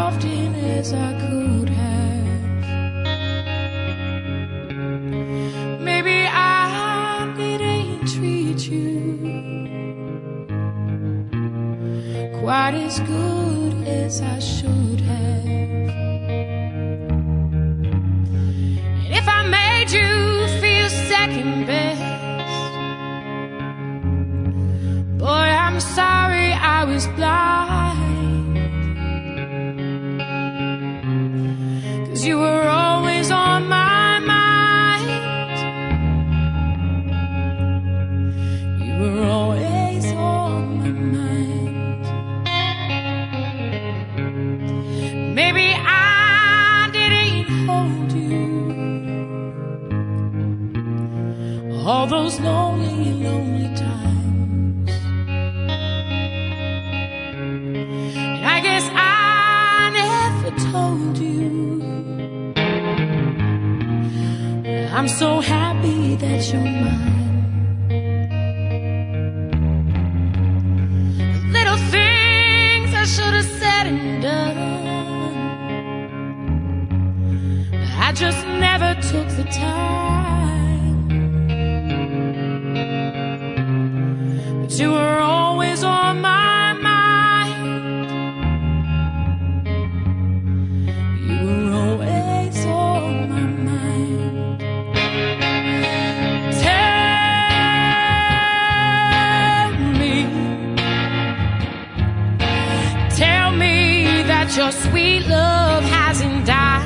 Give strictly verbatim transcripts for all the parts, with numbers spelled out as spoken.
often as I could have. Maybe I didn't treat you quite as good as I should have. And if I made you feel second best, boy, I'm sorry I was blind, 'cause you were always on my mind. You were always on my mind. Maybe I didn't hold you all those lonely, lonely times. And I guess I never told you I'm so happy that you're mine. The little things I should have said and done, I just never took the time. But you were always on my mind. You were always on my mind. Tell me, tell me that your sweet love hasn't died.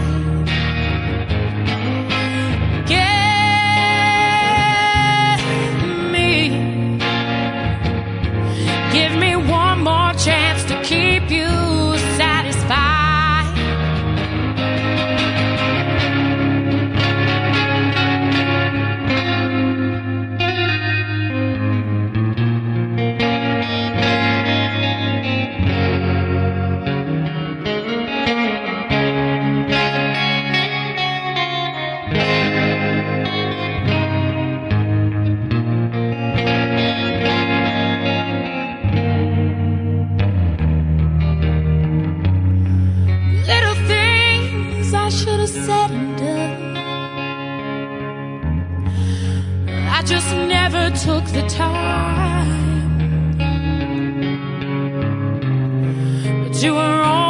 Give me one more chance to keep you satisfied. Said and done, I just never took the time. But you were on